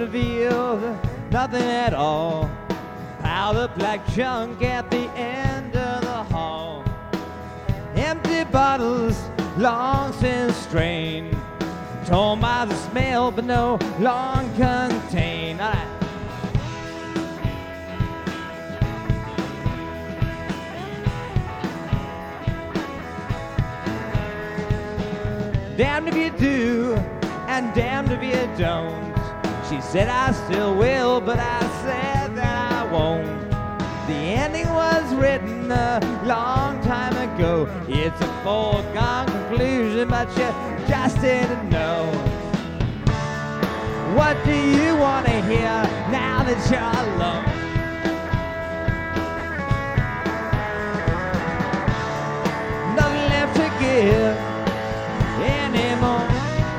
revealed nothing at all. Piled up like junk at the end of the hall. Empty bottles long since strained, torn by the smell but no long contained. All right. Damned if you do, and damned if you don't. She said I still will, but I said that I won't. The ending was written a long time ago. It's a foregone conclusion, but you just didn't know. What do you want to hear now that you're alone? Nothing left to give anymore,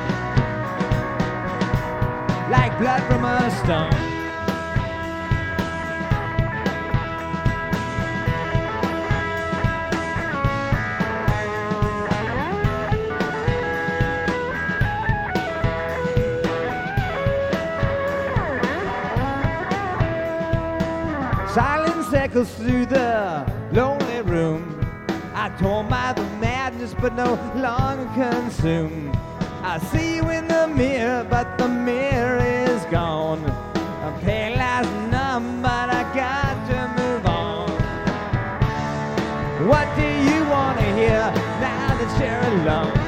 like blood from a stone. Silence echoes through the lonely room. I torn by the madness but no longer consumed. I see you in the mirror but the mirror is gone. I'm paralyzed and numb but I got to move on. What do you want to hear now that you're alone?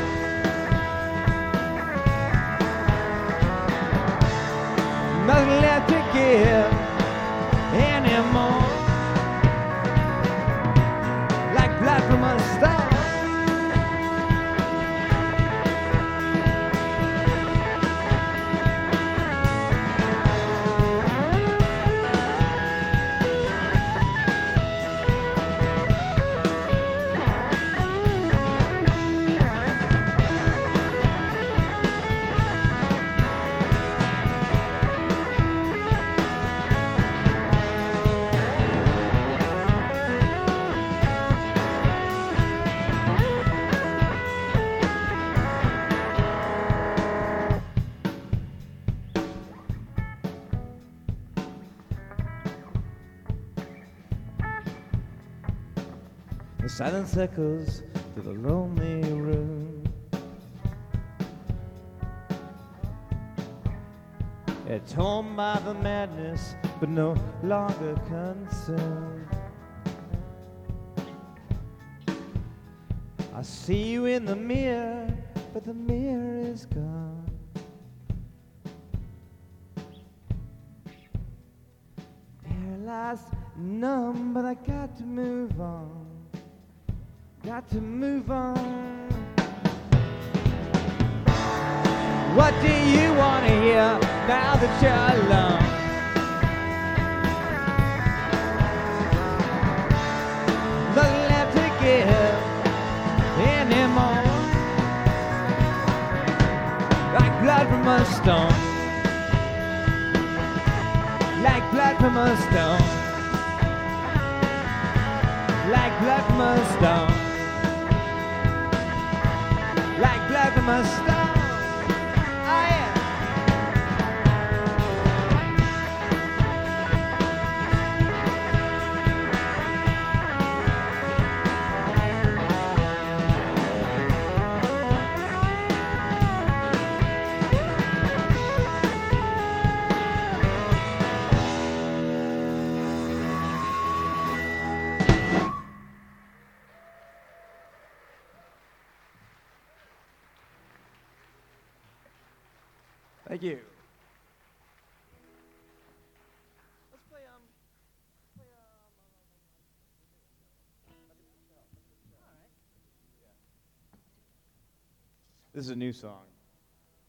Nothing left to give anymore, like blood from a stone. The silence echoes through the lonely room. It's torn by the madness, but no longer consumed. I see you in the mirror, but the mirror is gone. Paralyzed, numb, but I got to move on. Got to move on. What do you want to hear now that you're alone? Nothing left to give anymore, like blood from a stone, like blood from a stone, like blood from a stone, like blood from a stone. Oh yeah. Thank you. Let's play, This is a new song.